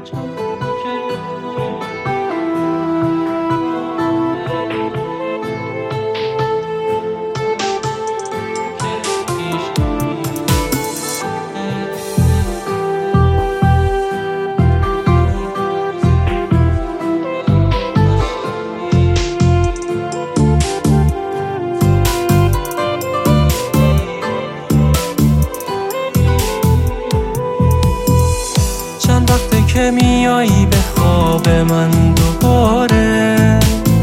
که میایی به خواب من دوباره،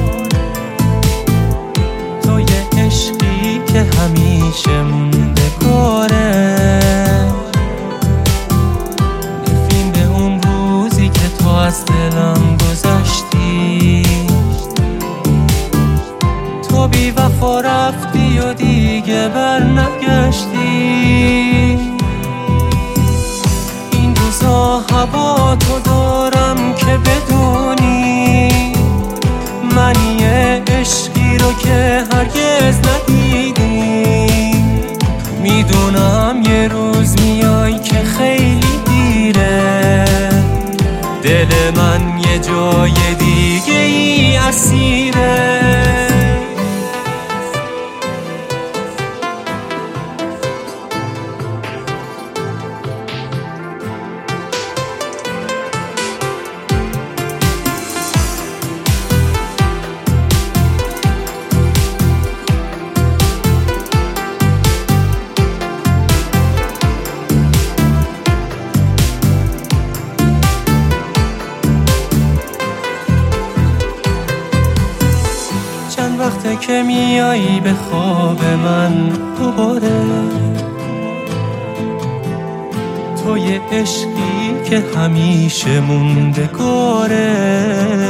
تو یه عشقی که همیشه موندگاره. نفرین به اون روزی که تو از دلم گذشتی، تو بی وفا رفتی و دیگه بر نگشتی. هوا تو دارم که بدونی، من یه عشقی رو که هرگز ندیدی. میدونم یه روز میای که خیلی دیره، دل من یه جای دیگه ای اسیره. چند وقته که میایی به خواب من دوباره، تو یه عشقی که همیشه موندگاره.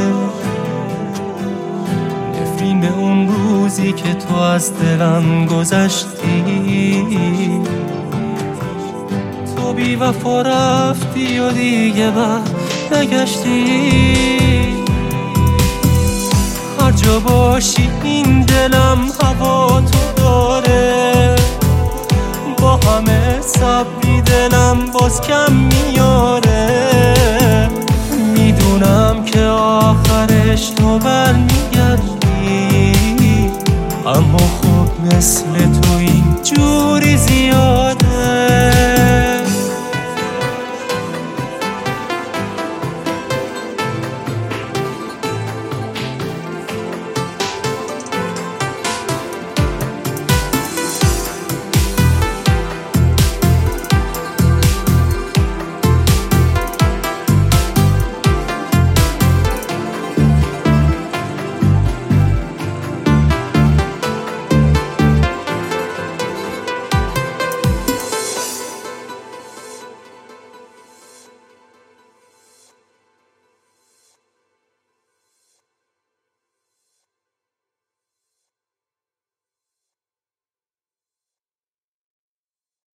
نفرین به اون روزی که تو از دلم گذشتی، تو بی وفا رفتی و دیگه بر نگشتی. هر جا باشی این دلم هوا تو داره، با همه صبری دلم باز کم میاره.